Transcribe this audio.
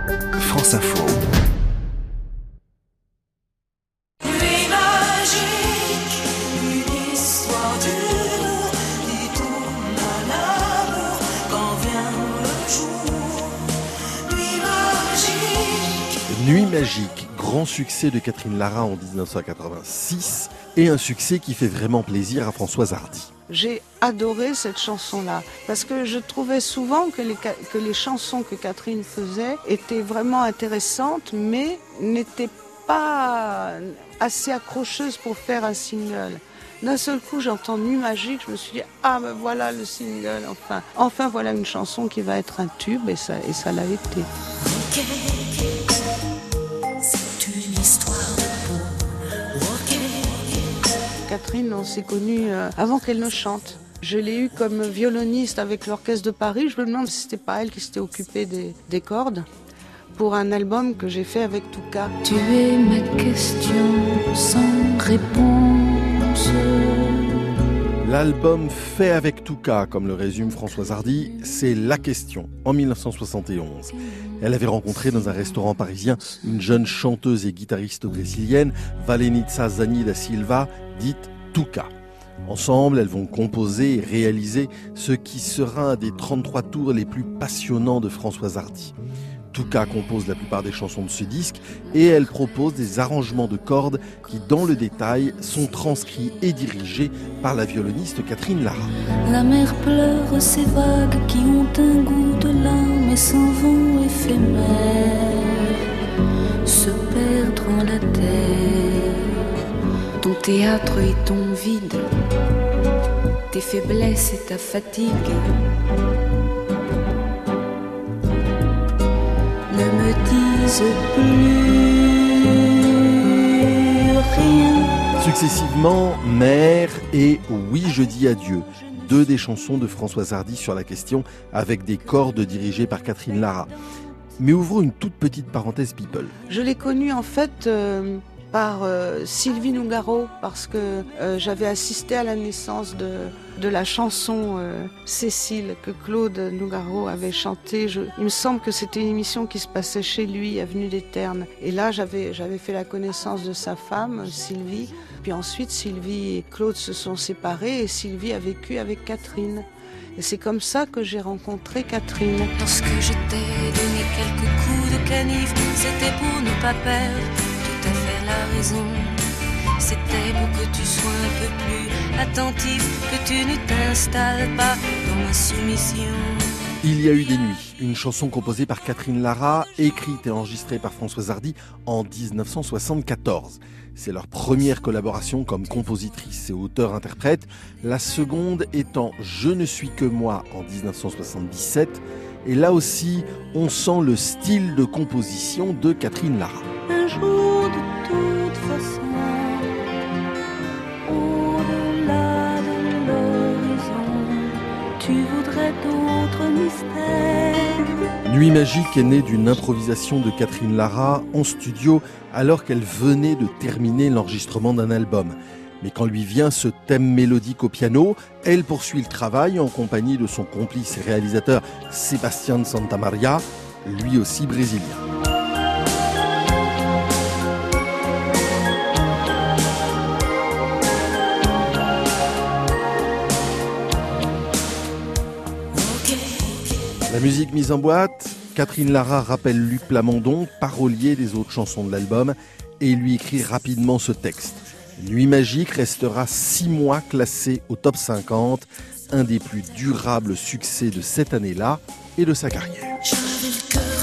France Info. Nuit magique, grand succès de Catherine Lara en 1986 et un succès qui fait vraiment plaisir à Françoise Hardy. J'ai adoré cette chanson-là parce que je trouvais souvent que les chansons que Catherine faisait étaient vraiment intéressantes mais n'étaient pas assez accrocheuses pour faire un single. D'un seul coup, j'entends Nuit magique, je me suis dit « Ah, ben voilà le single, enfin voilà une chanson qui va être un tube » et ça l'a été. Catherine, on s'est connus avant qu'elle ne chante. Je l'ai eue comme violoniste avec l'Orchestre de Paris. Je me demande si c'était pas elle qui s'était occupée des cordes pour un album que j'ai fait avec Touka. Tu es ma question sans réponse. L'album fait avec Touka, comme le résume Françoise Hardy, c'est la question. En 1971, elle avait rencontré dans un restaurant parisien une jeune chanteuse et guitariste brésilienne, Valenitza Zani da Silva, dite Touka. Ensemble, elles vont composer et réaliser ce qui sera un des 33 tours les plus passionnants de Françoise Hardy. Touka compose la plupart des chansons de ce disque et elle propose des arrangements de cordes qui, dans le détail, sont transcrits et dirigés par la violoniste Catherine Lara. La mer pleure ces vagues qui ont un goût de larmes et s'en vont éphémères, se perdre en la terre. Ton théâtre et ton vide, tes faiblesses et ta fatigue. Ne me disent plus rien. Successivement, Mère et Oui, je dis adieu. Deux des chansons de Françoise Hardy sur la question avec des cordes dirigées par Catherine Lara. Mais ouvrons une toute petite parenthèse people. Je l'ai connue en fait par Sylvie Nougaro parce que j'avais assisté à la naissance de la chanson Cécile que Claude Nougaro avait chantée. Il me semble que c'était une émission qui se passait chez lui, Avenue des Ternes. Et là, j'avais fait la connaissance de sa femme, Sylvie. Puis ensuite, Sylvie et Claude se sont séparés et Sylvie a vécu avec Catherine. Et c'est comme ça que j'ai rencontré Catherine. Lorsque je t'ai donné quelques coups de canif, c'était pour ne pas perdre tout à fait la raison. C'était pour que tu sois un peu plus attentif, que tu ne t'installes pas dans ma soumission. Il y a eu des nuits, une chanson composée par Catherine Lara, écrite et enregistrée par Françoise Hardy en 1974. C'est leur première collaboration comme compositrice et auteur-interprète, la seconde étant Je ne suis que moi en 1977. Et là aussi, on sent le style de composition de Catherine Lara. Un jour de toute façon, au-delà de l'horizon, tu voudrais d'autres mystères. Nuit magique est née d'une improvisation de Catherine Lara en studio alors qu'elle venait de terminer l'enregistrement d'un album. Mais quand lui vient ce thème mélodique au piano, elle poursuit le travail en compagnie de son complice et réalisateur Sébastien Santamaria, lui aussi brésilien. La musique mise en boîte, Catherine Lara rappelle Luc Plamondon, parolier des autres chansons de l'album, et lui écrit rapidement ce texte. Nuit magique restera 6 mois classé au top 50, un des plus durables succès de cette année-là et de sa carrière.